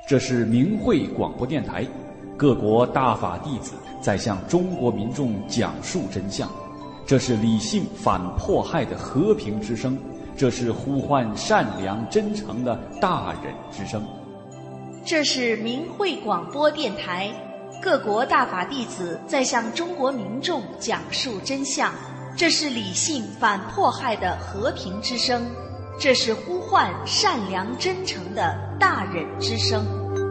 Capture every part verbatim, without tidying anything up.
这是明慧广播电台，各国大法弟子在向中国民众讲述真相。这是理性反迫害的和平之声，这是呼唤善良真诚的大忍之声。 这是明慧广播电台，各国大法弟子在向中国民众讲述真相。这是理性反迫害的和平之声，这是呼唤善良真诚的大忍之声。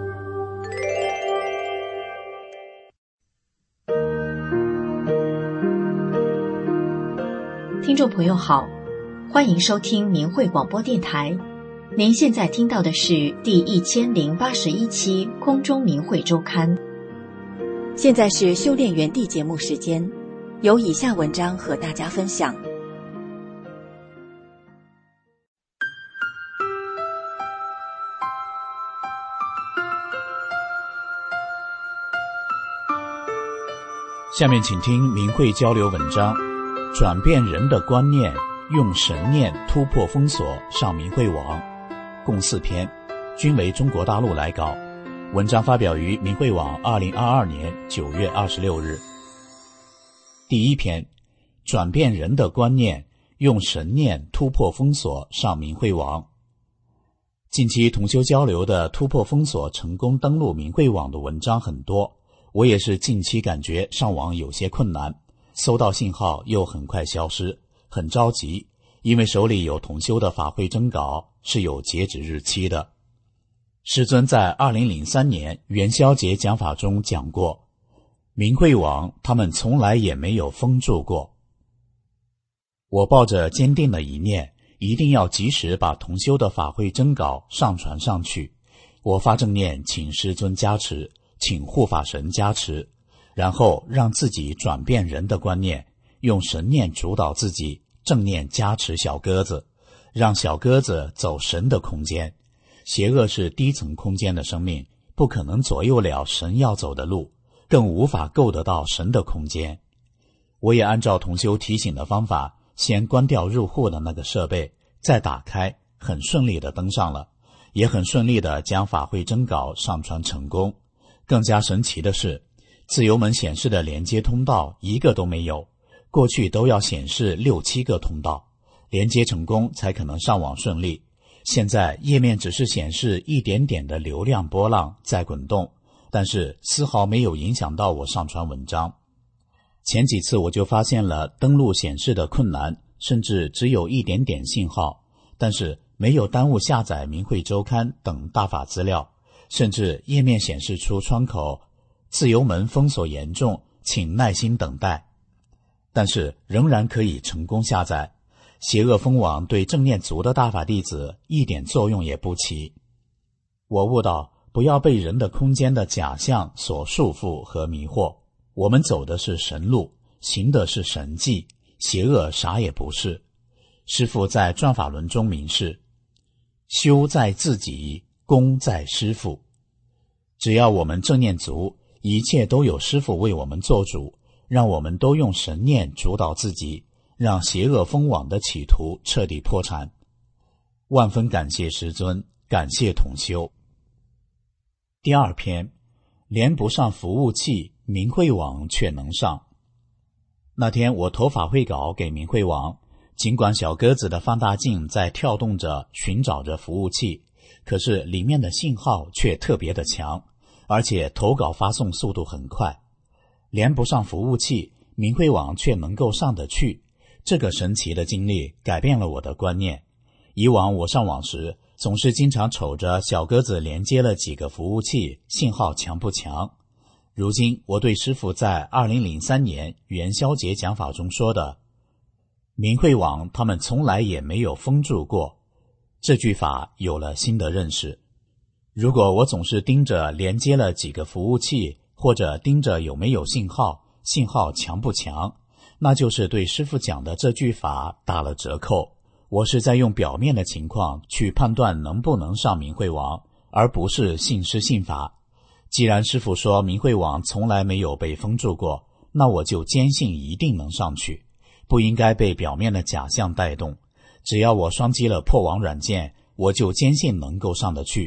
听众朋友好，欢迎收听明慧广播电台。您现在听到的是第一千零八十一期空中明慧周刊。现在是修炼园地节目时间，有以下文章和大家分享。 下面请听明慧交流文章，转变人的观念，用神念突破封锁，上明慧网，共四篇，均为中国大陆来稿。文章发表于明慧网二零二二年九月二十六日。第一篇，转变人的观念，用神念突破封锁，上明慧网。近期同修交流的突破封锁成功登录明慧网的文章很多，我也是近期感觉上网有些困难，收到信号又很快消失，很着急，因为手里有同修的法会征稿是有截止日期的。师尊在二零零三年元宵节讲法中讲过，明慧网他们从来也没有封住过。我抱着坚定的一念，一定要及时把同修的法会征稿上传上去。我发正念请师尊加持，请护法神加持，然后让自己转变人的观念，用神念主导自己，正念加持小鸽子，让小鸽子走神的空间。邪恶是低层空间的生命，不可能左右了神要走的路，更无法够得到神的空间。我也按照同修提醒的方法，先关掉入户的那个设备，再打开，很顺利地登上了，也很顺利地将法会征稿上传成功。更加神奇的是，自由门显示的连接通道一个都没有，过去都要显示六七个通道，连接成功才可能上网顺利。现在页面只是显示一点点的流量波浪在滚动，但是丝毫没有影响到我上传文章。前几次我就发现了登录显示的困难，甚至只有一点点信号，但是没有耽误下载明慧周刊等大法资料，甚至页面显示出窗口自由门封锁严重，请耐心等待，但是仍然可以成功下载。邪恶封网对正念族的大法弟子一点作用也不起。我悟到，不要被人的空间的假象所束缚和迷惑，我们走的是神路，行的是神迹，邪恶啥也不是。师父在转法轮中明示，修在自己，功在师父。只要我们正念足，一切都有师父为我们做主，让我们都用神念主导自己，让邪恶封网的企图彻底破产。万分感谢师尊，感谢同修。第二篇，连不上服务器，明慧网却能上。那天我投法会稿给明慧网，尽管小鸽子的放大镜在跳动着寻找着服务器，可是里面的信号却特别的强，而且投稿发送速度很快。连不上服务器，明慧网却能够上得去，这个神奇的经历改变了我的观念。以往我上网时，总是经常瞅着小鸽子连接了几个服务器，信号强不强。如今我对师父在二零零三年元宵节讲法中说的明慧网他们从来也没有封住过，这句法有了新的认识。如果我总是盯着连接了几个服务器，或者盯着有没有信号，信号强不强，那就是对师父讲的这句法打了折扣。我是在用表面的情况去判断能不能上明慧网，而不是信师信法。既然师父说明慧网从来没有被封住过，那我就坚信一定能上去，不应该被表面的假象带动。只要我双击了破网软件，我就坚信能够上得去。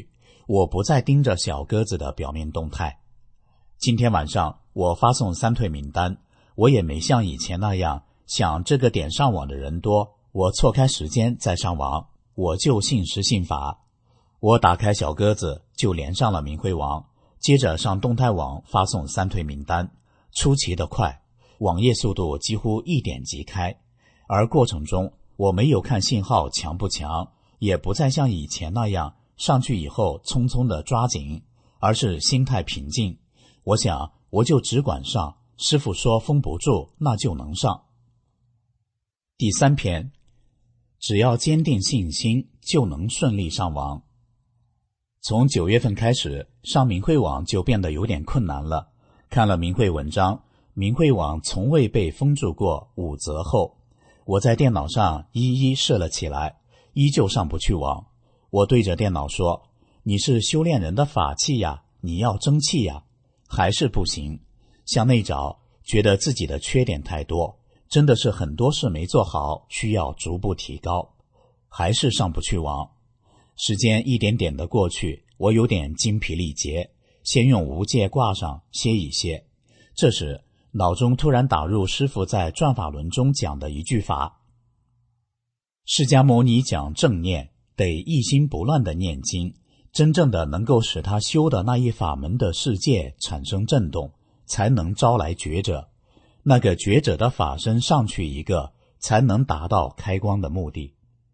我不再盯着小鸽子的表面动态。今天晚上我发送三退名单，我也没像以前那样想这个点上网的人多，我错开时间再上网，我就信时信法。我打开小鸽子就连上了明慧网，接着上动态网发送三退名单，出奇的快，网页速度几乎一点即开。而过程中我没有看信号强不强，也不再像以前那样上去以后匆匆的抓紧，而是心态平静。我想我就只管上，师父说封不住，那就能上。第三篇，只要坚定信心就能顺利上网。从九月份开始，上明慧网就变得有点困难了。看了明慧文章，明慧网从未被封住过五则后，我在电脑上一一试了起来，依旧上不去网。我对着电脑说，你是修炼人的法器呀，你要争气呀，还是不行。向内找，觉得自己的缺点太多，真的是很多事没做好，需要逐步提高，还是上不去网。时间一点点的过去，我有点精疲力竭，先用无戒挂上歇一歇。这时脑中突然打入师父在转法轮中讲的一句法，释迦牟尼讲正念得一心不乱的念经，真正的能够使他修的那一法门的世界产生震动，才能招来觉者，那个觉者的法身上去一个，才能达到开光的目的。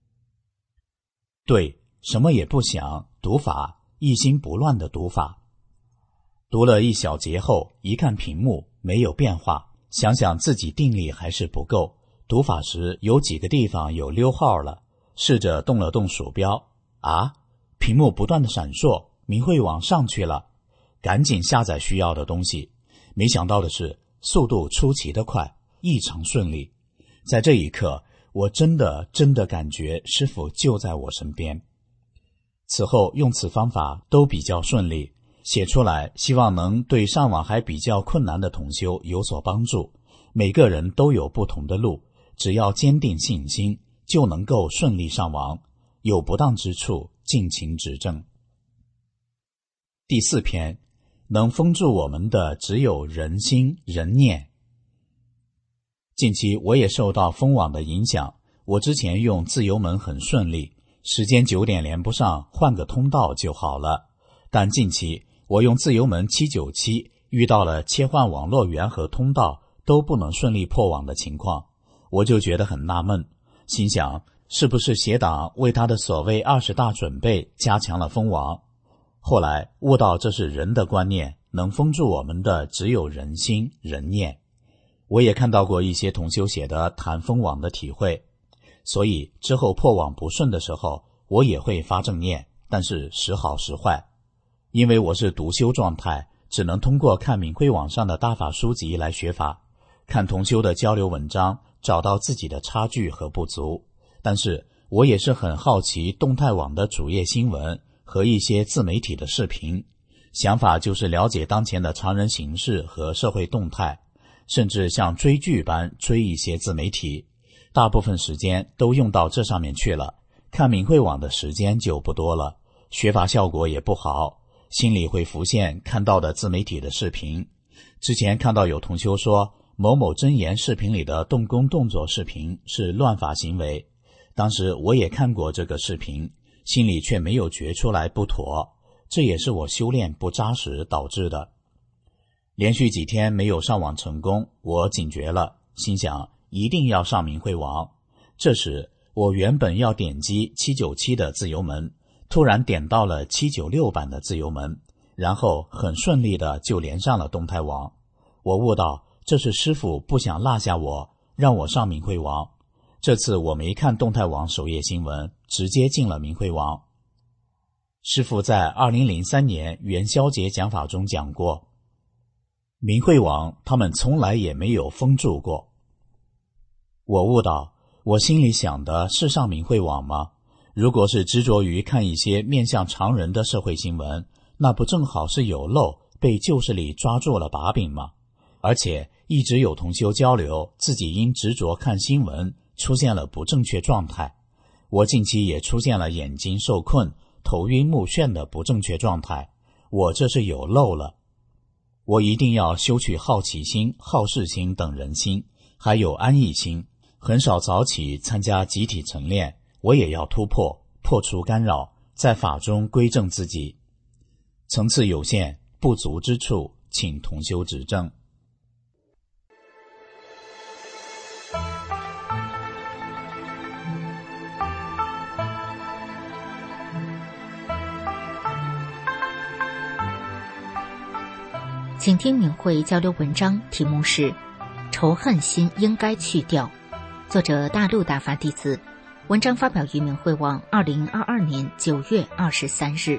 对，什么也不想，读法一心不乱的读法。读了一小节后，一看屏幕没有变化，想想自己定力还是不够，读法时有几个地方有溜号了，试着动了动鼠标，啊，屏幕不断的闪烁，明慧网上去了，赶紧下载需要的东西。没想到的是，速度出奇的快，异常顺利。在这一刻，我真的真的感觉师父就在我身边。此后用此方法都比较顺利，写出来希望能对上网还比较困难的同修有所帮助。每个人都有不同的路，只要坚定信心，就能够顺利上网，有不当之处尽情指正。第四篇，能封住我们的只有人心人念。近期我也受到封网的影响，我之前用自由门很顺利，时间九点连不上，换个通道就好了。但近期我用自由门七九七遇到了切换网络源和通道都不能顺利破网的情况，我就觉得很纳闷，心想是不是邪党为他的所谓二十大准备加强了封网。后来悟到这是人的观念，能封住我们的只有人心人念。我也看到过一些同修写的谈封网的体会，所以之后破网不顺的时候，我也会发正念，但是时好时坏。因为我是独修状态，只能通过看明慧网上的大法书籍来学法，看同修的交流文章，找到自己的差距和不足。但是我也是很好奇动态网的主页新闻和一些自媒体的视频，想法就是了解当前的常人形势和社会动态，甚至像追剧般追一些自媒体，大部分时间都用到这上面去了，看明慧网的时间就不多了，学法效果也不好，心里会浮现看到的自媒体的视频。之前看到有同修说某某真言视频里的动功动作视频是乱法行为，当时我也看过这个视频，心里却没有觉出来不妥，这也是我修炼不扎实导致的。连续几天没有上网成功，我警觉了，心想一定要上明慧网。这时我原本要点击七九七的自由门，突然点到了七九六版的自由门，然后很顺利的就连上了动态网。我悟到这是师父不想落下我，让我上明慧网。这次我没看动态网首页新闻，直接进了明慧网。师父在二零零三年元宵节讲法中讲过，明慧网他们从来也没有封住过。我悟到，我心里想的是上明慧网吗？如果是执着于看一些面向常人的社会新闻，那不正好是有漏，被旧势力抓住了把柄吗？而且一直有同修交流，自己因执着看新闻出现了不正确状态。我近期也出现了眼睛受困， 头晕目眩的不正确状态，我这是有漏了。我一定要修取好奇心、好事心等人心，还有安逸心，很少早起参加集体晨练，我也要突破，破除干扰，在法中归正自己。层次有限，不足之处，请同修指正。 请听明慧交流文章，题目是仇恨心应该去掉，作者大陆大法弟子，文章发表于明慧网二零二二年九月二十三日。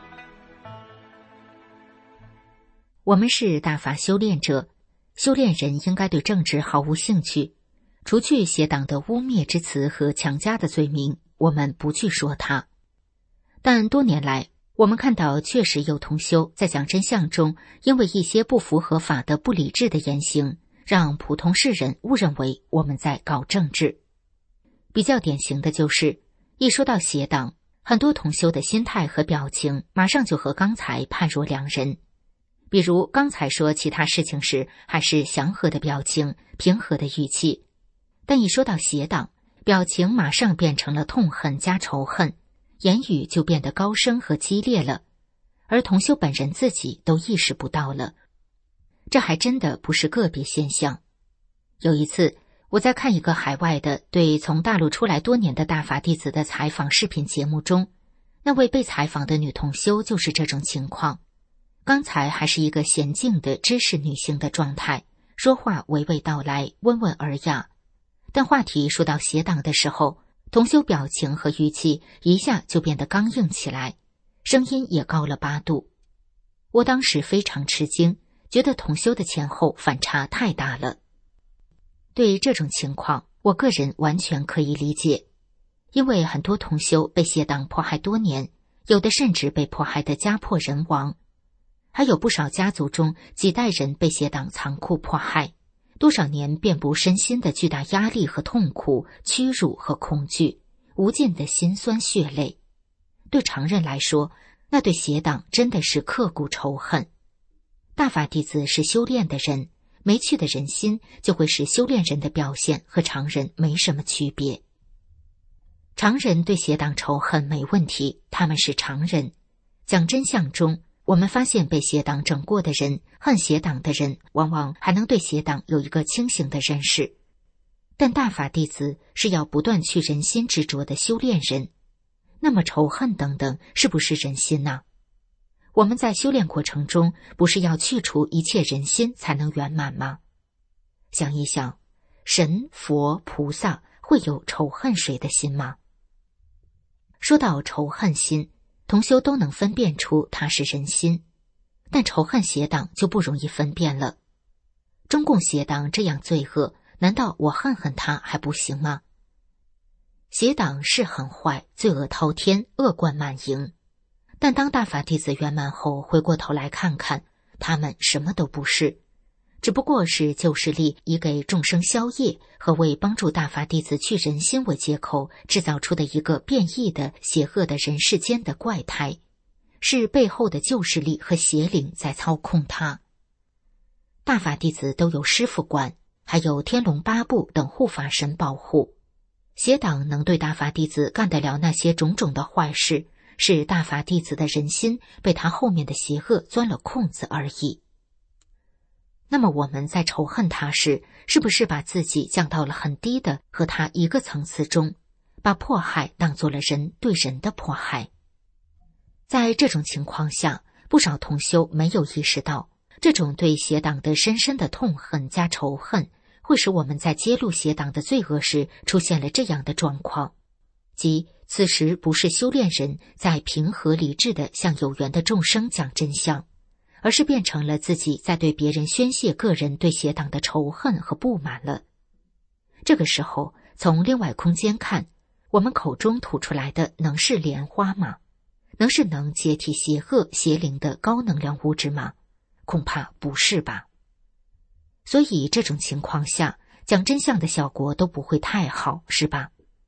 我们是大法修炼者，修炼人应该对政治毫无兴趣，除去邪党的污蔑之词和强加的罪名，我们不去说它。但多年来我们看到确实有同修在讲真相中，因为一些不符合法的不理智的言行，让普通世人误认为我们在搞政治。比较典型的就是一说到邪党，很多同修的心态和表情马上就和刚才判若两人。比如刚才说其他事情时还是祥和的表情，平和的语气，但一说到邪党，表情马上变成了痛恨加仇恨，言语就变得高声和激烈了，而同修本人自己都意识不到了。这还真的不是个别现象。有一次我在看一个海外的对从大陆出来多年的大法弟子的采访视频节目中，那位被采访的女同修就是这种情况。刚才还是一个娴静的知识女性的状态，说话娓娓道来，温文尔雅，但话题说到邪党的时候，同修表情和语气一下就变得刚硬起来，声音也高了八度。我当时非常吃惊，觉得同修的前后反差太大了。对这种情况，我个人完全可以理解，因为很多同修被邪党迫害多年，有的甚至被迫害得家破人亡，还有不少家族中几代人被邪党残酷迫害，多少年遍布身心的巨大压力和痛苦、屈辱和恐惧，无尽的辛酸血泪。对常人来说，那对邪党真的是刻骨仇恨。大法弟子是修炼的人，没趣的人心就会使修炼人的表现和常人没什么区别。常人对邪党仇恨没问题，他们是常人。讲真相中，我们发现被邪党整过的人，恨邪党的人，往往还能对邪党有一个清醒的认识。但大法弟子是要不断去人心执着的修炼人，那么仇恨等等是不是人心呢？我们在修炼过程中不是要去除一切人心才能圆满吗？想一想，神、佛、菩萨会有仇恨谁的心吗？说到仇恨心，同修都能分辨出它是人心，但仇恨邪党就不容易分辨了。中共邪党这样罪恶，难道我恨恨他还不行吗？邪党是很坏，罪恶滔天，恶贯满盈，但当大法弟子圆满后，回过头来看看，他们什么都不是，只不过是旧势力以给众生消业和为帮助大法弟子去人心为借口制造出的一个变异的邪恶的人世间的怪胎，是背后的旧势力和邪灵在操控他。大法弟子都有师父管，还有天龙八部等护法神保护，邪党能对大法弟子干得了那些种种的坏事，是大法弟子的人心被他后面的邪恶钻了空子而已。那么我们在仇恨他时，是不是把自己降到了很低的和他一个层次中，把迫害当作了人对人的迫害？在这种情况下，不少同修没有意识到，这种对邪党的深深的痛恨加仇恨，会使我们在揭露邪党的罪恶时出现了这样的状况，即此时不是修炼人在平和理智地向有缘的众生讲真相，而是变成了自己在对别人宣泄个人对邪党的仇恨和不满了。这个时候，从另外空间看，我们口中吐出来的能是莲花吗？能是能解体邪恶邪灵的高能量物质吗？恐怕不是吧。所以这种情况下，讲真相的效果都不会太好，是吧？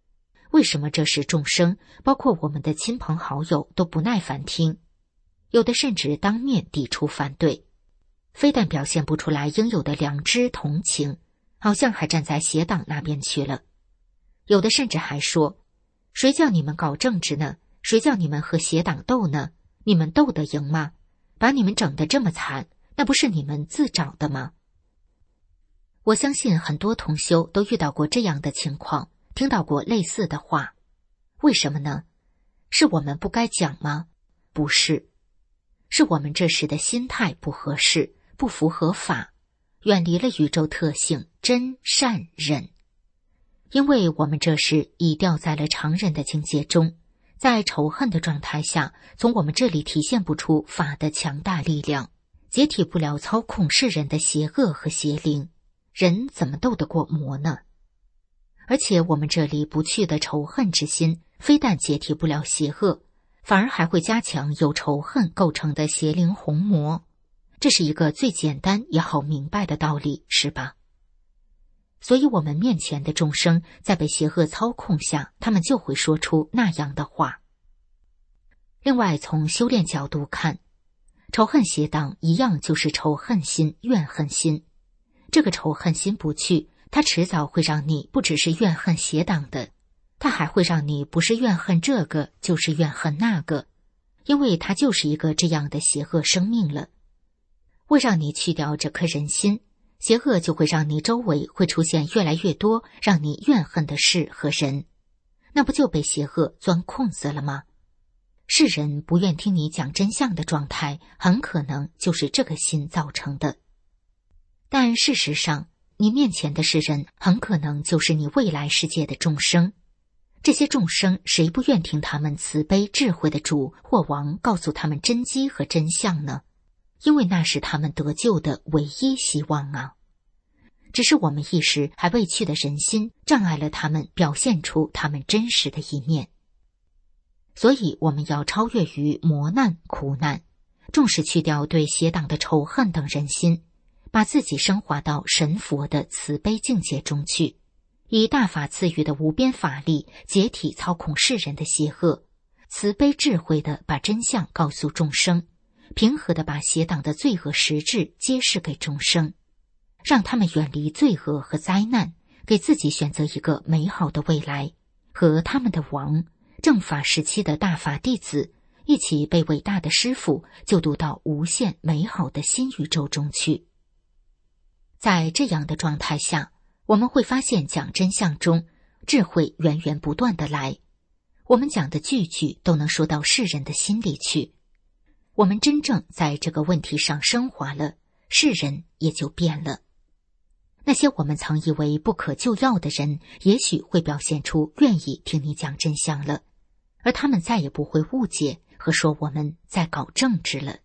为什么这时众生，包括我们的亲朋好友都不耐烦听，有的甚至当面抵触反对，非但表现不出来应有的良知同情，好像还站在邪党那边去了。有的甚至还说，谁叫你们搞政治呢？谁叫你们和邪党斗呢？你们斗得赢吗？把你们整得这么惨，那不是你们自找的吗？我相信很多同修都遇到过这样的情况，听到过类似的话。为什么呢？是我们不该讲吗？不是，是我们这时的心态不合适，不符合法，远离了宇宙特性真善忍。因为我们这时已掉在了常人的境界中，在仇恨的状态下，从我们这里体现不出法的强大力量，解体不了操控世人的邪恶和邪灵，人怎么斗得过魔呢？而且我们这里不去的仇恨之心，非但解体不了邪恶，反而还会加强由仇恨构成的邪灵红魔。这是一个最简单也好明白的道理，是吧？所以我们面前的众生在被邪恶操控下，他们就会说出那样的话。另外，从修炼角度看，仇恨邪党一样就是仇恨心、怨恨心。这个仇恨心不去，它迟早会让你不只是怨恨邪党的，它还会让你不是怨恨这个，就是怨恨那个，因为它就是一个这样的邪恶生命了。为让你去掉这颗人心，邪恶就会让你周围会出现越来越多让你怨恨的事和人，那不就被邪恶钻空子了吗？世人不愿听你讲真相的状态，很可能就是这个心造成的。但事实上，你面前的世人很可能就是你未来世界的众生。这些众生，谁不愿听他们慈悲智慧的主或王告诉他们真机和真相呢？因为那是他们得救的唯一希望啊。只是我们一时还未去的人心，障碍了他们表现出他们真实的一面。所以我们要超越于磨难苦难，重视去掉对邪党的仇恨等人心，把自己升华到神佛的慈悲境界中去，以大法赐予的无边法力解体操控世人的邪恶，慈悲智慧地把真相告诉众生，平和地把邪党的罪恶实质揭示给众生，让他们远离罪恶和灾难，给自己选择一个美好的未来，和他们的王正法时期的大法弟子一起被伟大的师父就读到无限美好的新宇宙中去。在这样的状态下，我们会发现讲真相中智慧源源不断的来，我们讲的句句都能说到世人的心里去。我们真正在这个问题上升华了，世人也就变了。那些我们曾以为不可救药的人，也许会表现出愿意听你讲真相了，而他们再也不会误解和说我们在搞政治了。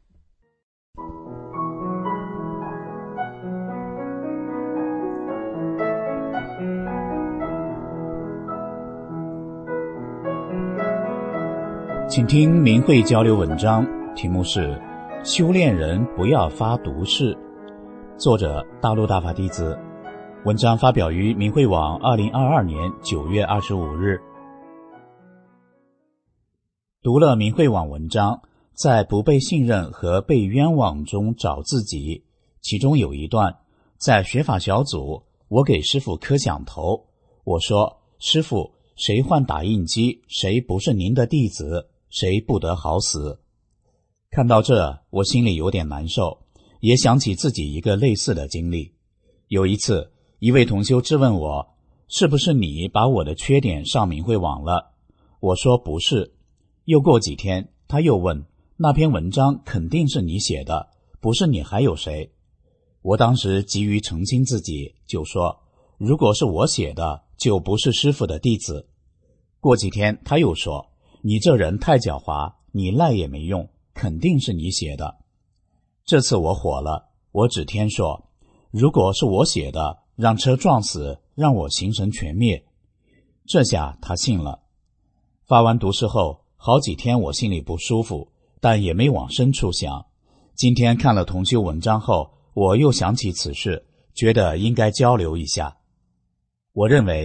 请听明慧交流文章，题目是修炼人不要发毒誓，作者大陆大法弟子。文章发表于明慧网二零二二年九月二十五日。读了明慧网文章，在不被信任和被冤枉中找自己，其中有一段，在学法小组，我给师父磕响头，我说，师父，谁换打印机，谁不是您的弟子，谁不得好死。看到这，我心里有点难受，也想起自己一个类似的经历。有一次，一位同修质问我，是不是你把我的缺点上明慧网了？我说不是。又过几天，他又问，那篇文章肯定是你写的，不是你还有谁？我当时急于澄清自己，就说，如果是我写的，就不是师父的弟子。过几天他又说，你这人太狡猾，你赖也没用，肯定是你写的。这次我火了，我指天说，如果是我写的，让车撞死，让我形神全灭。这下他信了。发完毒誓后，好几天我心里不舒服，但也没往深处想。今天看了同修文章后，我又想起此事，觉得应该交流一下。我认为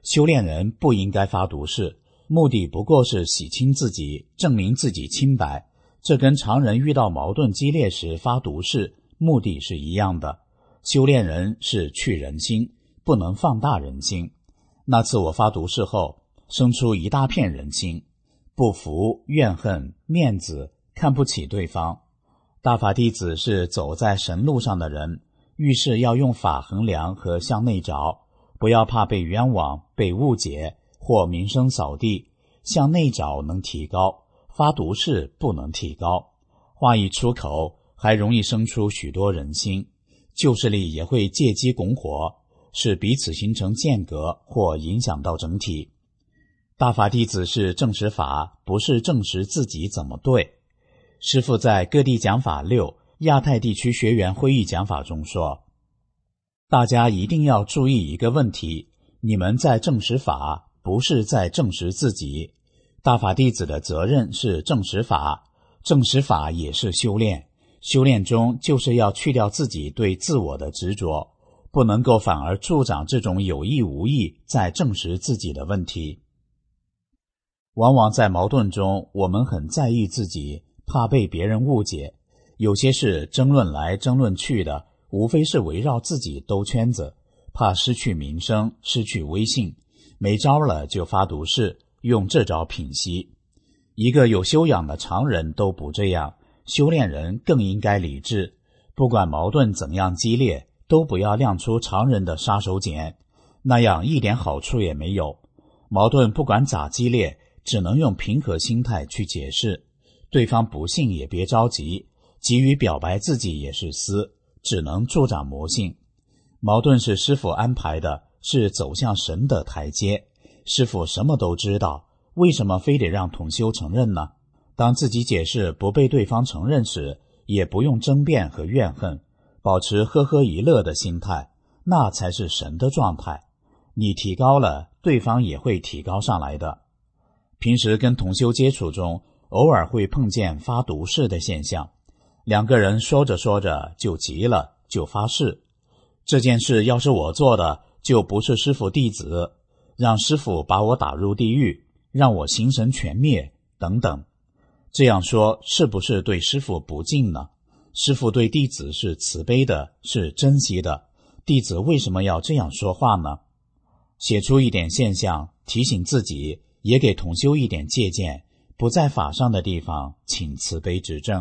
修炼人不应该发毒誓，目的不过是洗清自己，证明自己清白。这跟常人遇到矛盾激烈时发毒誓目的是一样的。修炼人是去人心，不能放大人心。那次我发毒誓后，生出一大片人心，不服、怨恨、面子，看不起对方。大法弟子是走在神路上的人，遇事要用法衡量和向内找，不要怕被冤枉、被误解或名声扫地。向内找能提高，发毒誓不能提高。话一出口，还容易生出许多人心，旧势力也会借机拱火，使彼此形成间隔或影响到整体。大法弟子是证实法，不是证实自己怎么对。师父在各地讲法六亚太地区学员会议讲法中说，大家一定要注意一个问题，你们在证实法，不是在证实自己。大法弟子的责任是证实法，证实法也是修炼，修炼中就是要去掉自己对自我的执着，不能够反而助长这种有意无意在证实自己的问题。往往在矛盾中，我们很在意自己，怕被别人误解，有些事争论来争论去的，无非是围绕自己兜圈子，怕失去名声，失去威信，没招了就发毒誓，用这招品息。一个有修养的常人都不这样，修炼人更应该理智，不管矛盾怎样激烈，都不要亮出常人的杀手锏，那样一点好处也没有。矛盾不管咋激烈，只能用平和心态去解释，对方不信也别着急，急于表白自己也是私，只能助长魔性。矛盾是师父安排的，是走向神的台阶，师父什么都知道，为什么非得让同修承认呢？当自己解释不被对方承认时，也不用争辩和怨恨，保持呵呵一乐的心态，那才是神的状态。你提高了，对方也会提高上来的。平时跟同修接触中，偶尔会碰见发毒誓的现象，两个人说着说着就急了，就发誓，这件事要是我做的，就不是师父弟子，让师父把我打入地狱，让我形神全灭等等。这样说是不是对师父不敬呢？师父对弟子是慈悲的，是珍惜的，弟子为什么要这样说话呢？写出一点现象，提醒自己，也给同修一点借鉴，不在法上的地方，请慈悲指正。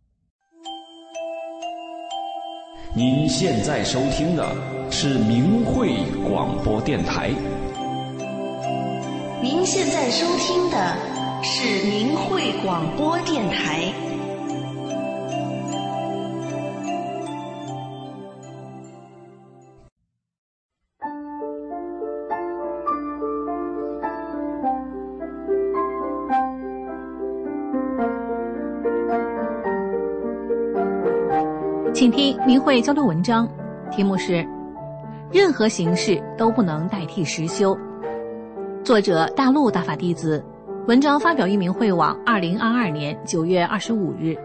您现在收听的是明慧广播电台。 您现在收听的是明慧广播电台。 请听明慧交流文章，题目是任何形式都不能代替实修，作者大陆大法弟子，文章发表于明慧网二零二二年九月二十五日。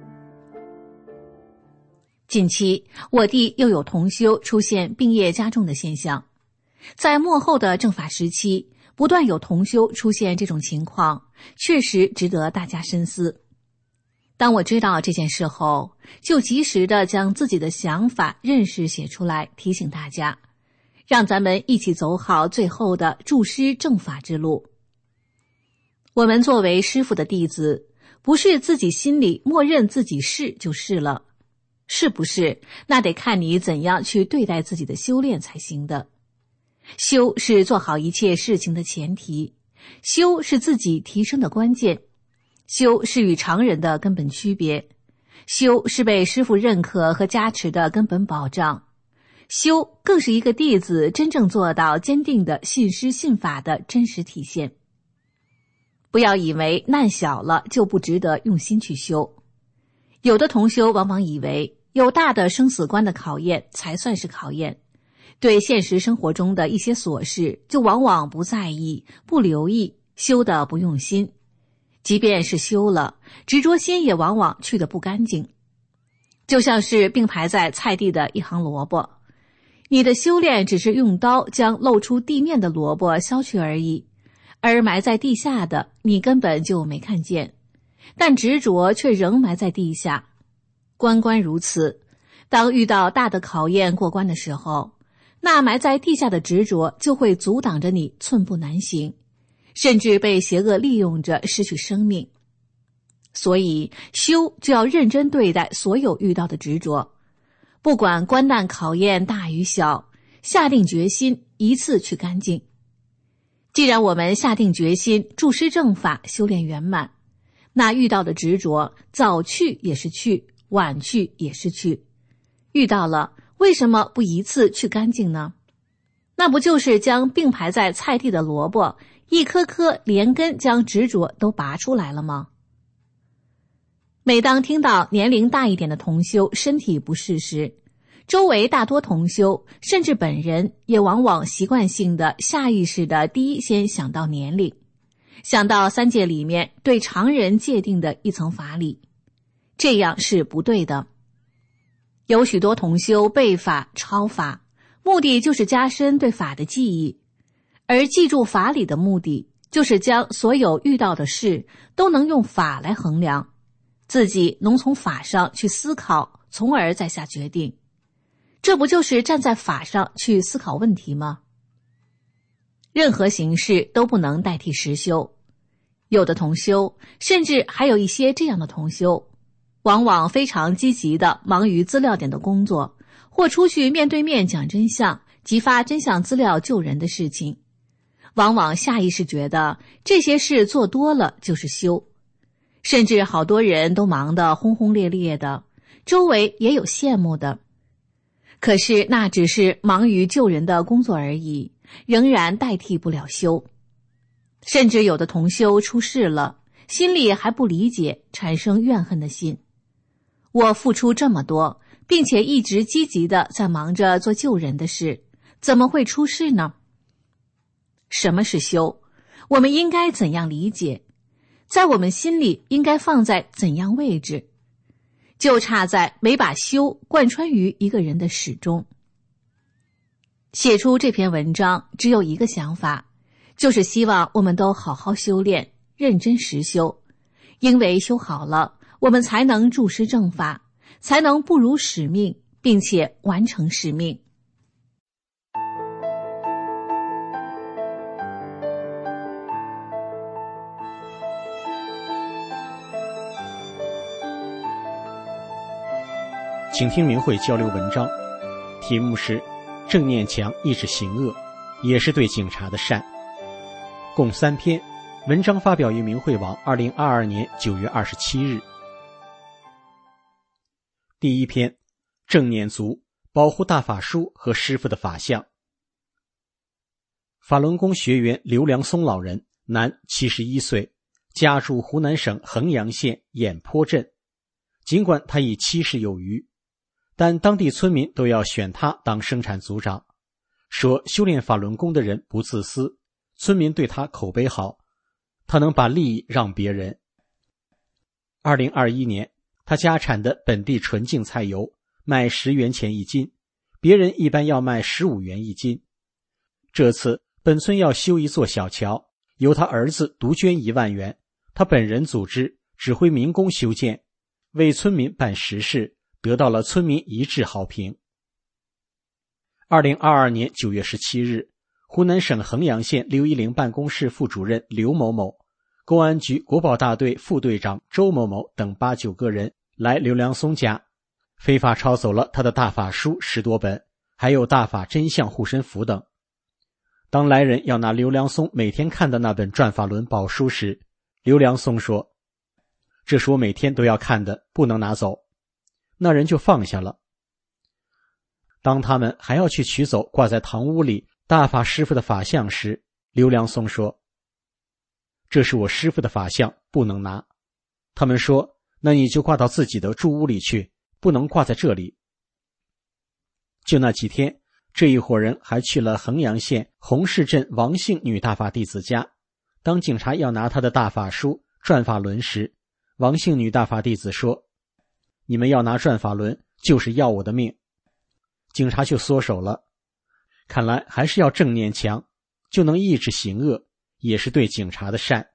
近期我地又有同修出现病业加重的现象，在末后的正法时期，不断有同修出现这种情况，确实值得大家深思。当我知道这件事后，就及时地将自己的想法认识写出来，提醒大家，让咱们一起走好最后的助师正法之路。我们作为师父的弟子，不是自己心里默认自己是就是了，是不是那得看你怎样去对待自己的修炼才行的。修是做好一切事情的前提，修是自己提升的关键，修是与常人的根本区别，修是被师父认可和加持的根本保障，修更是一个弟子真正做到坚定的信师信法的真实体现。不要以为难小了就不值得用心去修。有的同修往往以为有大的生死观的考验才算是考验，对现实生活中的一些琐事就往往不在意、不留意，修得不用心。即便是修了，执着心也往往去得不干净。就像是并排在菜地的一行萝卜， 你的修炼只是用刀将露出地面的萝卜削去而已，而埋在地下的你根本就没看见，但执着却仍埋在地下。关关如此，当遇到大的考验过关的时候，那埋在地下的执着就会阻挡着你寸步难行，甚至被邪恶利用着失去生命。所以修就要认真对待所有遇到的执着，不管关难考验大与小，下定决心一次去干净。既然我们下定决心注师正法修炼圆满，那遇到的执着早去也是去，晚去也是去，遇到了为什么不一次去干净呢？那不就是将并排在菜地的萝卜一颗颗连根将执着都拔出来了吗？每当听到年龄大一点的同修身体不适时，周围大多同修甚至本人也往往习惯性的下意识的第一先想到年龄，想到三界里面对常人界定的一层法理，这样是不对的。有许多同修背法抄法，目的就是加深对法的记忆，而记住法理的目的就是将所有遇到的事都能用法来衡量，自己能从法上去思考，从而再下决定。这不就是站在法上去思考问题吗？任何形式都不能代替实修。有的同修，甚至还有一些这样的同修，往往非常积极地忙于资料点的工作，或出去面对面讲真相，激发真相资料救人的事情，往往下意识觉得这些事做多了就是修，甚至好多人都忙得轰轰烈烈的，周围也有羡慕的。可是那只是忙于救人的工作而已，仍然代替不了修。甚至有的同修出事了，心里还不理解，产生怨恨的心。我付出这么多，并且一直积极的在忙着做救人的事，怎么会出事呢？什么是修？我们应该怎样理解？在我们心里应该放在怎样位置？就差在没把修贯穿于一个人的始终。写出这篇文章只有一个想法，就是希望我们都好好修炼，认真实修，因为修好了，我们才能注师正法，才能不辱使命，并且完成使命。 请听明慧交流文章，题目是正念强抑制行恶，也是对警察的善。共三篇，文章发表于明慧网二零二二年九月二十七日。第一篇，正念足，保护大法书和师父的法相。法轮功学员刘良松老人，男，七十一岁，家住湖南省衡阳县偃坡镇。尽管他已七十有余，但当地村民都要选他当生产组长，说修炼法轮功的人不自私，村民对他口碑好，他能把利益让别人。二零二一年，他家产的本地纯净菜油卖十元钱一斤，别人一般要卖十五元一斤。这次本村要修一座小桥，由他儿子独捐一万元，他本人组织指挥民工修建，为村民办实事，得到了村民一致好评。二零二二年九月十七日，湖南省衡阳县六一零办公室副主任刘某某、公安局国保大队副队长周某某等八九个人来刘良松家，非法抄走了他的大法书十多本，还有大法真相护身符等。当来人要拿刘良松每天看的那本转法轮宝书时，刘良松说：“这是我每天都要看的，不能拿走。”那人就放下了。当他们还要去取走挂在堂屋里大法师父的法相时，刘良松说：“这是我师父的法相，不能拿。”他们说：“那你就挂到自己的住屋里去，不能挂在这里。”就那几天，这一伙人还去了衡阳县洪市镇王姓女大法弟子家。当警察要拿他的大法书转法轮时，王姓女大法弟子说：“你们要拿转法轮，就是要我的命。”警察就缩手了， 看来还是要正念强，就能抑制行恶，也是对警察的善。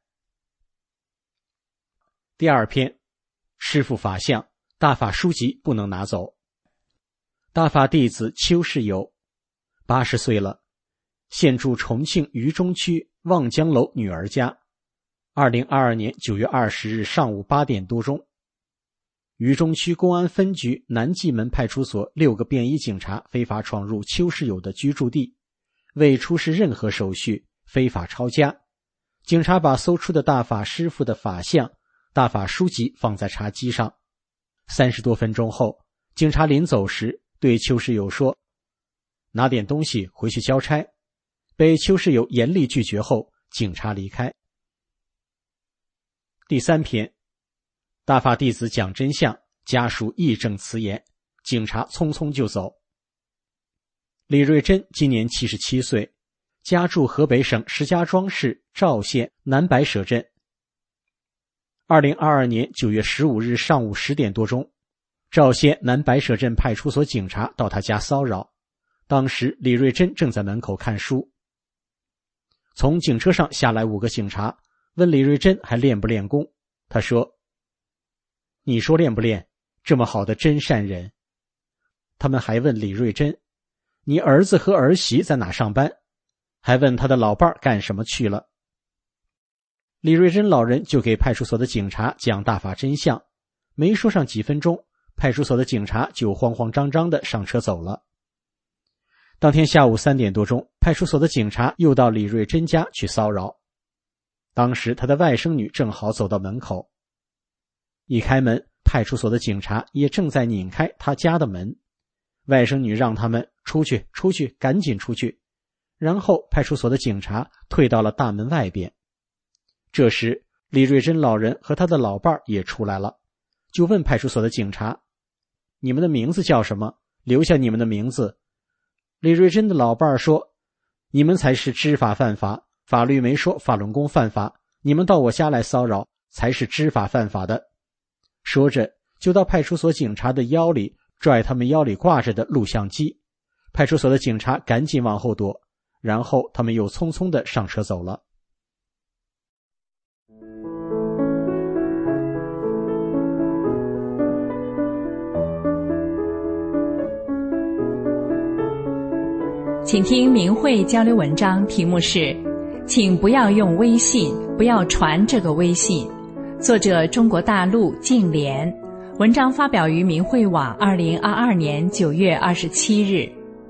第二篇，师父法相，大法书籍不能拿走。大法弟子邱世友，八十岁了，现住重庆渝中区望江楼女儿家。二零二二年九月二十日上午八点多钟，渝中区公安分局南纪门派出所六个便衣警察非法闯入邱世友的居住地，未出示任何手续，非法抄家。警察把搜出的大法师父的法相、大法书籍放在茶几上。三十多分钟后，警察临走时对邱世友说：“拿点东西回去交差。”被邱世友严厉拒绝后，警察离开。第三篇，大法弟子讲真相，家属义正辞严，警察匆匆就走。李瑞珍今年七十七岁，家住河北省石家庄市赵县南白舍镇。二零二二年九月十五日上午十点多钟，赵县南白舍镇派出所警察到他家骚扰，当时李瑞珍正在门口看书。从警车上下来五个警察，问李瑞珍还练不练功。他说：“你说练不练？这么好的真善人。”他们还问李瑞珍：“你儿子和儿媳在哪上班？”还问他的老伴干什么去了。李瑞珍老人就给派出所的警察讲大法真相，没说上几分钟，派出所的警察就慌慌张张地上车走了。当天下午三点多钟，派出所的警察又到李瑞珍家去骚扰。当时他的外甥女正好走到门口，一开门，派出所的警察也正在拧开他家的门。外甥女让他们出去，出去，赶紧出去。然后派出所的警察退到了大门外边。这时李瑞珍老人和他的老伴也出来了，就问派出所的警察：“你们的名字叫什么？留下你们的名字。”李瑞珍的老伴说：“你们才是知法犯法，法律没说法轮功犯法，你们到我家来骚扰才是知法犯法的。”说着就到派出所警察的腰里拽他们腰里挂着的录像机。派出所的警察赶紧往后躲，然后他们又匆匆地上车走了。 请听明慧交流文章，题目是请不要用微信，不要传这个微信。作者中国大陆静莲，文章发表于明慧网二零二二年九月二十七日。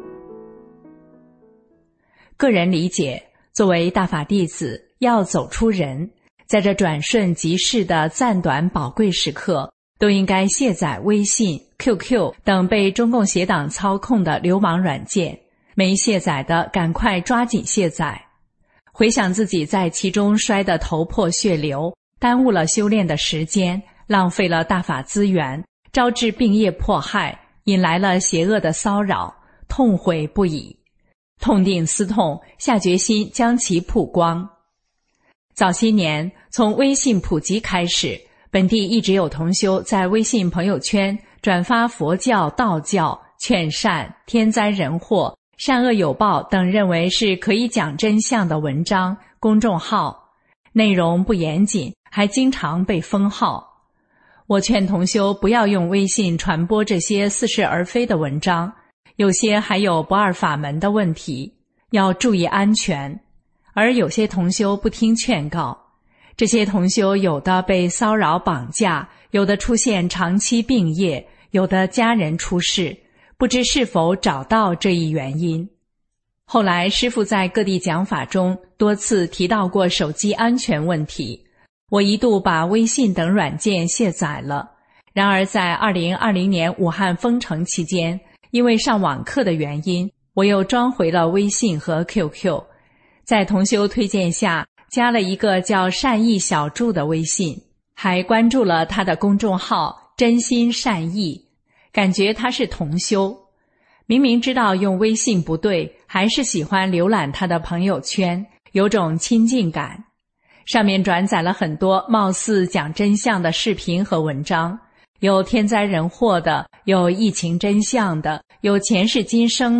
个人理解，作为大法弟子，要走出人，在这转瞬即逝的暂短宝贵时刻，都应该卸载微信、Q Q 等被中共邪党操控的流氓软件。没卸载的赶快抓紧卸载。回想自己在其中摔得头破血流，耽误了修炼的时间，浪费了大法资源，招致病业迫害，引来了邪恶的骚扰，痛悔不已。痛定思痛，下决心将其曝光。早些年，从微信普及开始，本地一直有同修在微信朋友圈转发佛教、道教、劝善、天灾人祸、善恶有报等认为是可以讲真相的文章、公众号，内容不严谨，还经常被封号。我劝同修不要用微信传播这些似是而非的文章，有些还有不二法门的问题，要注意安全。而有些同修不听劝告，这些同修有的被骚扰绑架，有的出现长期病业，有的家人出事，不知是否找到这一原因。后来师父在各地讲法中多次提到过手机安全问题，我一度把微信等软件卸载了。然而在二零二零年武汉封城期间，因为上网课的原因，我又装回了微信和 Q Q， 在同修推荐下加了一个叫善意小筑的微信，还关注了他的公众号真心善意，感觉他是同修。明明知道用微信不对，还是喜欢浏览他的朋友圈，有种亲近感。上面转载了很多貌似讲真相的视频和文章，有天灾人祸的，有疫情真相的，有前世今生的，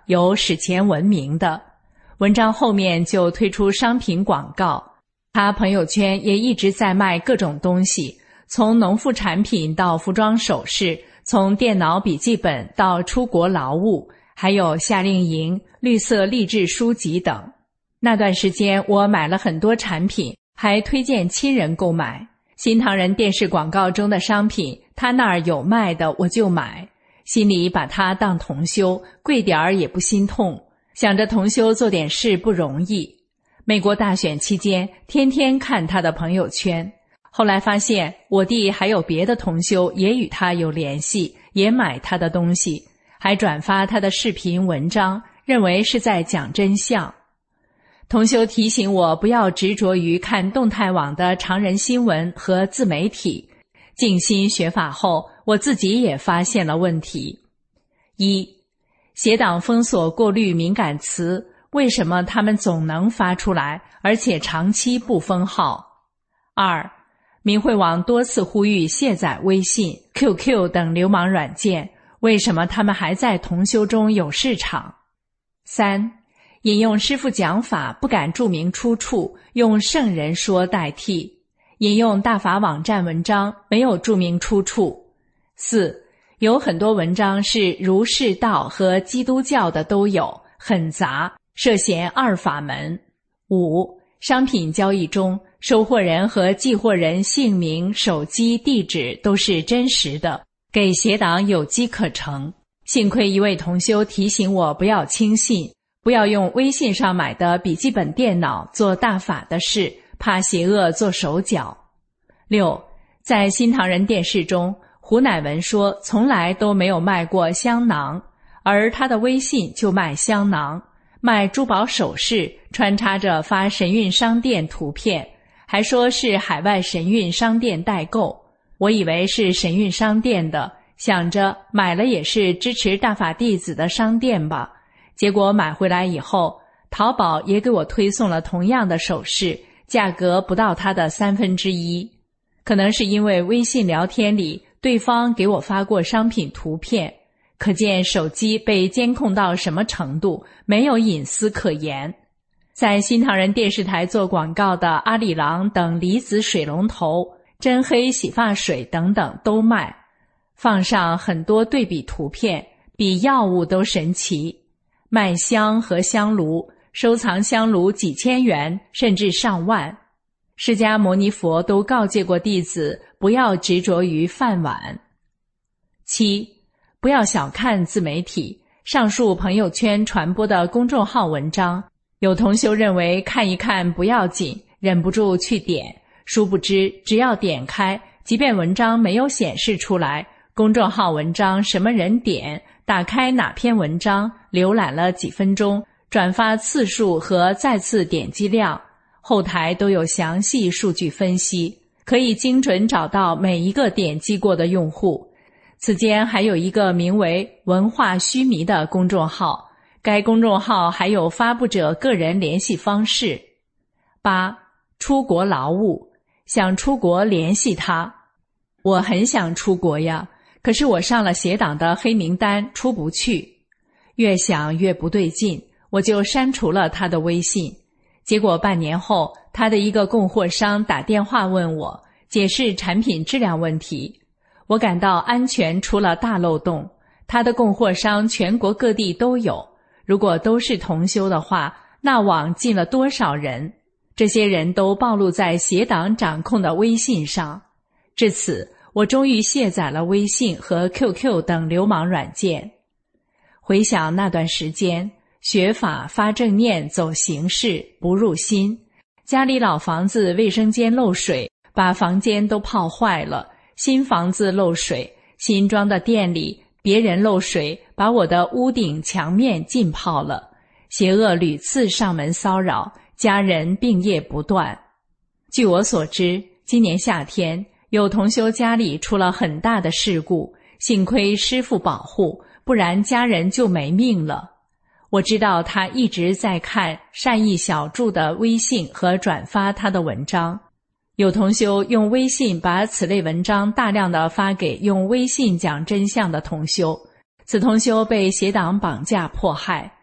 有史前闻名的。文章后面就推出商品广告，他朋友圈也一直在卖各种东西，从农副产品到服装首饰，从电脑笔记本到出国劳务，还有夏令营、绿色励志书籍等。那段时间我买了很多产品，还推荐亲人购买。新唐人电视广告中的商品，他那儿有卖的我就买，心里把他当同修，贵点儿也不心痛，想着同修做点事不容易。美国大选期间，天天看他的朋友圈，后来发现我弟还有别的同修也与他有联系，也买他的东西，还转发他的视频文章，认为是在讲真相。同修提醒我不要执着于看动态网的常人新闻和自媒体，静心学法后，我自己也发现了问题。一、邪党封锁过滤敏感词，为什么他们总能发出来，而且长期不封号？二、明慧网多次呼吁卸载微信、Q Q 等流氓软件，为什么他们还在同修中有市场？三、引用师父讲法不敢注明出处，用圣人说代替；引用大法网站文章没有注明出处。四、有很多文章是儒释道和基督教的都有，很杂，涉嫌二法门。五、商品交易中，收货人和寄货人姓名、手机、地址都是真实的，给邪党有机可乘。幸亏一位同修提醒我不要轻信，不要用微信上买的笔记本电脑做大法的事，怕邪恶做手脚。六、在新唐人电视中，胡乃文说从来都没有卖过香囊，而他的微信就卖香囊，卖珠宝首饰，穿插着发神韵商店图片，还说是海外神韵商店代购。我以为是神韵商店的，想着买了也是支持大法弟子的商店吧。结果买回来以后，淘宝也给我推送了同样的首饰，价格不到它的三分之一。可能是因为微信聊天里对方给我发过商品图片，可见手机被监控到什么程度，没有隐私可言。在新唐人电视台做广告的阿里郎等离子水龙头、真黑洗发水等等都卖，放上很多对比图片，比药物都神奇。卖香和香炉，收藏香炉几千元甚至上万。释迦牟尼佛都告诫过弟子不要执着于饭碗。七、不要小看自媒体，上述朋友圈传播的公众号文章，有同修认为看一看不要紧，忍不住去点，殊不知只要点开，即便文章没有显示出来，公众号文章什么人点，打开哪篇文章，浏览了几分钟，转发次数和再次点击量，后台都有详细数据分析，可以精准找到每一个点击过的用户。此间还有一个名为文化须弥的公众号，该公众号还有发布者个人联系方式。八、出国劳务，想出国联系他。我很想出国呀，可是我上了邪党的黑名单，出不去。越想越不对劲，我就删除了他的微信。结果半年后，他的一个供货商打电话问我，解释产品质量问题。我感到安全出了大漏洞，他的供货商全国各地都有，如果都是同修的话，那网进了多少人？这些人都暴露在邪党掌控的微信上。至此，我终于卸载了微信和 Q Q 等流氓软件。回想那段时间，学法发正念，走形式，不入心。家里老房子卫生间漏水，把房间都泡坏了，新房子漏水，新装的店里别人漏水，把我的屋顶墙面浸泡了。邪恶屡次上门骚扰，家人病业不断。据我所知，今年夏天有同修家里出了很大的事故，幸亏师父保护，不然家人就没命了。我知道他一直在看善意小助的微信和转发他的文章。有同修用微信把此类文章大量的发给用微信讲真相的同修，此同修被邪党绑架迫害，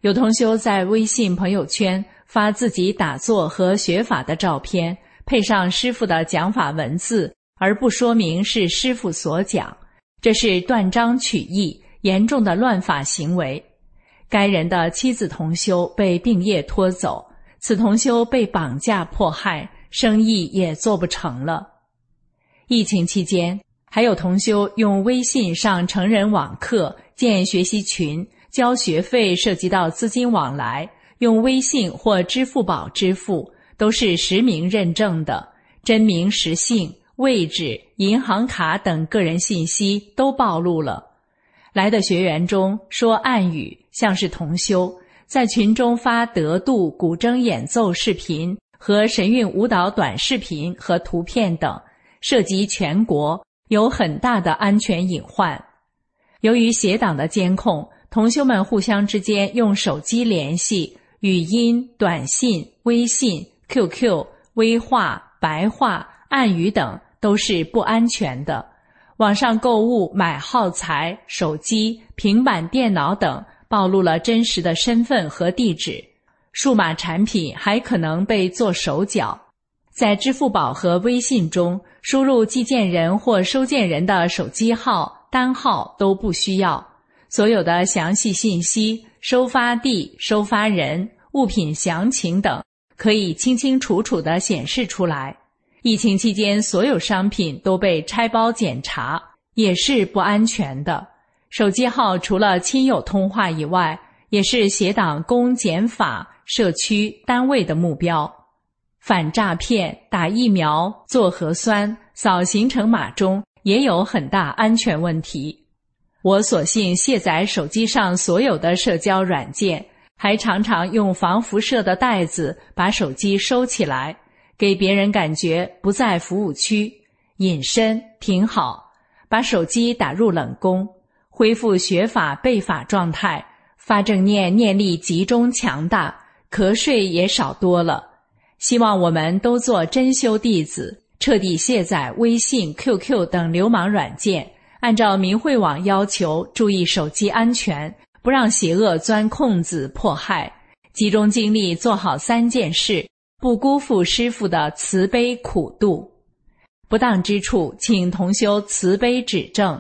有同修在微信朋友圈发自己打坐和学法的照片，配上师父的讲法文字，而不说明是师父所讲，这是断章取义，严重的乱法行为。该人的妻子同修被病业拖走，此同修被绑架迫害，生意也做不成了。疫情期间，还有同修用微信上成人网课，建学习群，交学费涉及到资金往来，用微信或支付宝支付，都是实名认证的，真名实姓、位置、银行卡等个人信息都暴露了。来的学员中说暗语，像是同修，在群中发德度古筝演奏视频和神韵舞蹈短视频和图片等，涉及全国，有很大的安全隐患。由于协党的监控，同修们互相之间用手机联系，语音、短信、微信、Q Q、微话、白话、暗语等都是不安全的。网上购物买耗材、手机、平板电脑等暴露了真实的身份和地址，数码产品还可能被做手脚。在支付宝和微信中输入寄件人或收件人的手机号、单号都不需要，所有的详细信息、收发地、收发人、物品详情等可以清清楚楚地显示出来。疫情期间，所有商品都被拆包检查，也是不安全的。手机号除了亲友通话以外，也是协党公检法、社区、单位的目标。反诈骗、打疫苗、做核酸、扫行程码中也有很大安全问题。我索性卸载手机上所有的社交软件，还常常用防辐射的袋子把手机收起来，给别人感觉不在服务区，隐身挺好。把手机打入冷宫，恢复学法背法状态，发正念念力集中强大，瞌睡也少多了。希望我们都做真修弟子，彻底卸载微信、Q Q 等流氓软件，按照明慧网要求注意手机安全，不让邪恶钻空子迫害，集中精力做好三件事，不辜负师父的慈悲苦度。不当之处，请同修慈悲指正。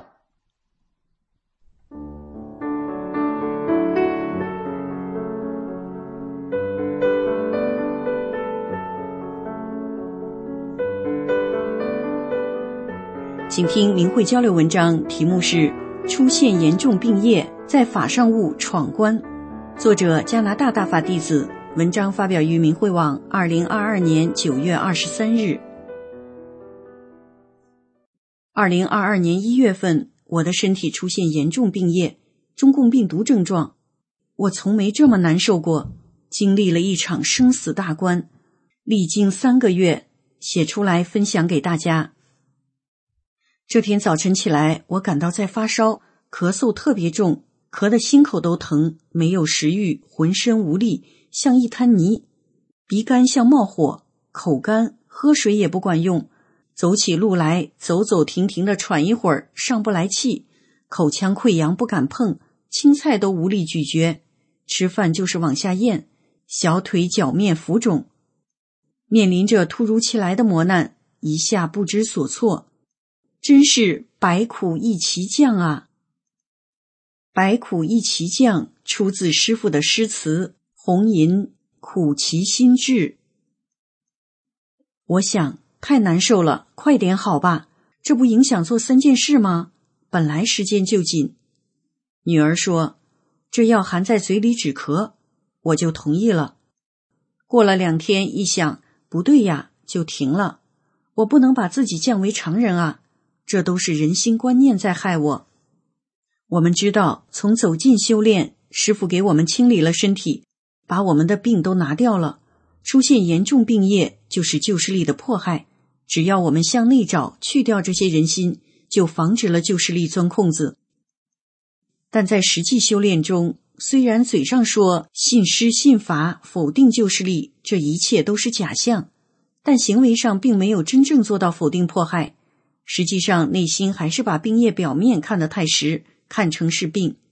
请听明慧交流文章，题目是出现严重病业，在法上悟闯关，作者加拿大大法弟子，文章发表于明慧网二零二二年九月二十三日。二零二二年一月份，我的身体出现严重病业，中共病毒症状，我从没这么难受过，经历了一场生死大关，历经三个月，写出来分享给大家。这天早晨起来，我感到在发烧，咳嗽特别重，咳得心口都疼，没有食欲，浑身无力，像一滩泥，鼻干像冒火，口干，喝水也不管用，走起路来走走停停的喘一会儿，上不来气，口腔溃疡不敢碰，青菜都无力咀嚼，吃饭就是往下咽，小腿脚面浮肿。面临着突如其来的磨难，一下不知所措，真是百苦一齐降啊！百苦一齐降出自师父的诗词，红吟苦其心志。我想太难受了，快点好吧，这不影响做三件事吗？本来时间就紧。女儿说这药含在嘴里止咳，我就同意了。过了两天一想，不对呀，就停了。我不能把自己降为常人啊，这都是人心观念在害我。我们知道，从走进修炼，师父给我们清理了身体，把我们的病都拿掉了。出现严重病业，就是旧势力的迫害。只要我们向内找，去掉这些人心，就防止了旧势力钻空子。但在实际修炼中，虽然嘴上说信师信法，否定旧势力，这一切都是假象，但行为上并没有真正做到否定迫害。实际上内心还是把病业表面看得太实，看成是病。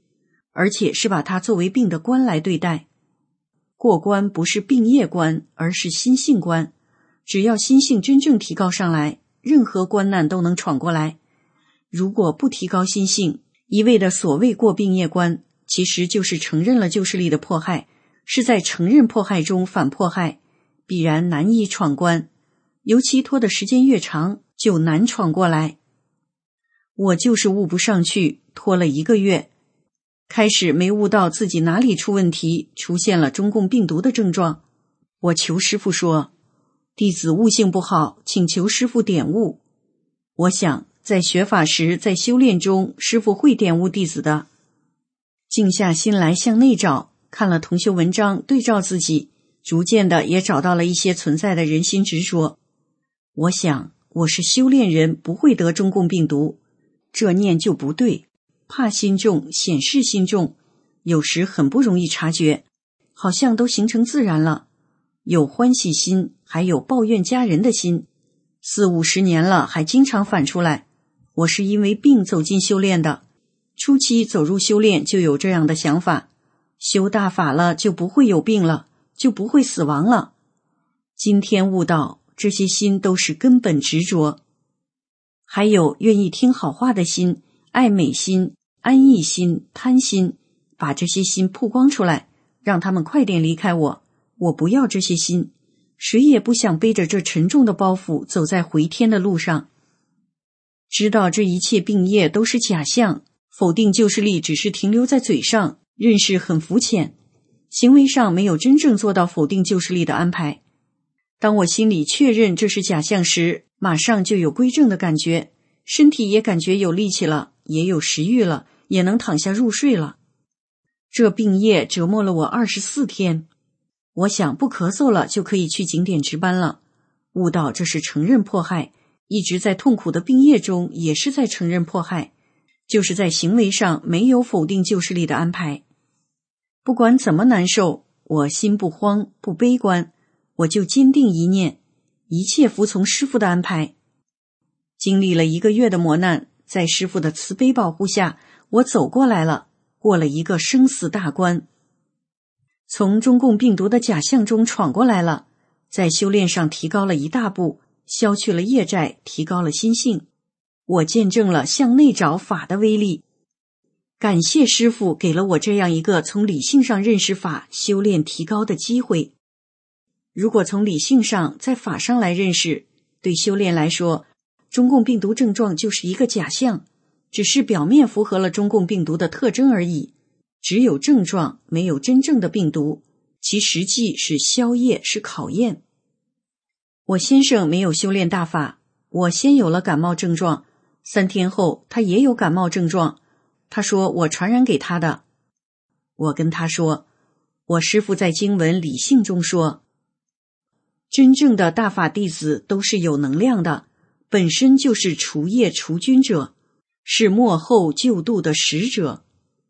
而且是把它作为病的关来对待。过关不是病业关，而是心性关。只要心性真正提高上来，任何关难都能闯过来。如果不提高心性，一味的所谓过病业关，其实就是承认了旧势力的迫害，是在承认迫害中反迫害，必然难以闯关。尤其拖的时间越长，就难闯过来。我就是悟不上去，拖了一个月。开始没悟到自己哪里出问题，出现了中共病毒的症状。我求师父说，弟子悟性不好，请求师父点悟。我想在学法时，在修炼中，师父会点悟弟子的。静下心来向内找，看了同修文章，对照自己，逐渐的也找到了一些存在的人心执着。我想我是修炼人，不会得中共病毒，这念就不对。怕心重，显示心重，有时很不容易察觉，好像都形成自然了。有欢喜心，还有抱怨家人的心，四五十年了还经常反出来。我是因为病走进修炼的，初期走入修炼就有这样的想法，修大法了就不会有病了，就不会死亡了。今天悟到，这些心都是根本执着。还有愿意听好话的心，爱美心，安逸心，贪心，把这些心曝光出来，让他们快点离开我。我不要这些心，谁也不想背着这沉重的包袱走在回天的路上。知道这一切病业都是假象，否定旧势力只是停留在嘴上，认识很肤浅，行为上没有真正做到否定旧势力的安排。当我心里确认这是假象时，马上就有归正的感觉，身体也感觉有力气了，也有食欲了，也能躺下入睡了。这病业折磨了我二十四天，我想不咳嗽了就可以去景点值班了。悟到这是承认迫害，一直在痛苦的病业中也是在承认迫害，就是在行为上没有否定旧势力的安排。不管怎么难受，我心不慌不悲观，我就坚定一念，一切服从师父的安排。经历了一个月的磨难，在师父的慈悲保护下，我走过来了，过了一个生死大关。从中共病毒的假象中闯过来了，在修炼上提高了一大步，消去了业债，提高了心性。我见证了向内找法的威力。感谢师父给了我这样一个从理性上认识法、修炼提高的机会。如果从理性上在法上来认识，对修炼来说，中共病毒症状就是一个假象，只是表面符合了中共病毒的特征而已，只有症状，没有真正的病毒，其实际是消业，是考验。我先生没有修炼大法，我先有了感冒症状，三天后他也有感冒症状，他说我传染给他的。我跟他说，我师父在经文理性中说，真正的大法弟子都是有能量的，本身就是除业除菌者，是末后救度的使者。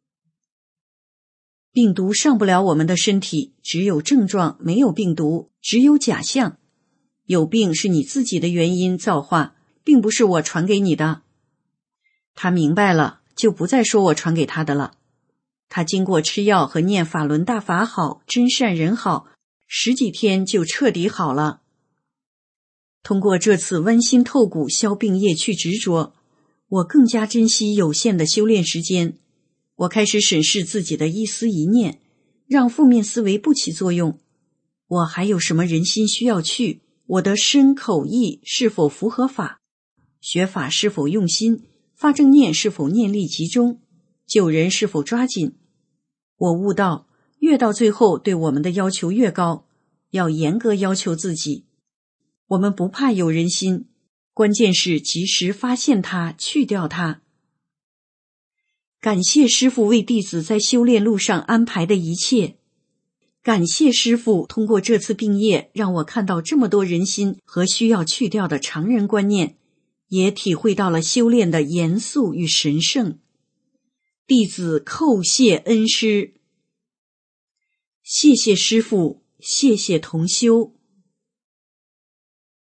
病毒上不了我们的身体，只有症状，没有病毒，只有假象。有病是你自己的原因造化，并不是我传给你的。他明白了，就不再说我传给他的了。他经过吃药和念法轮大法好，真善人好，十几天就彻底好了。通过这次剜心透骨消病业去执着，我更加珍惜有限的修炼时间。我开始审视自己的一思一念，让负面思维不起作用。我还有什么人心需要去？我的身口意是否符合法？学法是否用心？发正念是否念力集中？救人是否抓紧？我悟到，越到最后对我们的要求越高，要严格要求自己。我们不怕有人心，关键是及时发现它，去掉它。感谢师父为弟子在修炼路上安排的一切，感谢师父通过这次病业让我看到这么多人心和需要去掉的常人观念，也体会到了修炼的严肃与神圣。弟子叩谢恩师，谢谢师父，谢谢同修。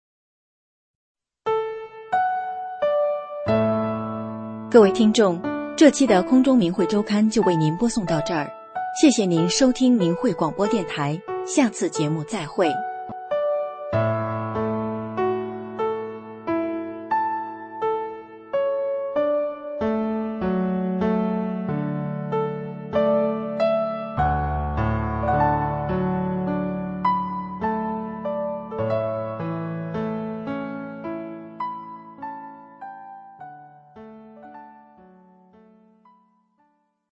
各位听众， 这期的空中明慧周刊就为您播送到这儿，谢谢您收听明慧广播电台，下次节目再会。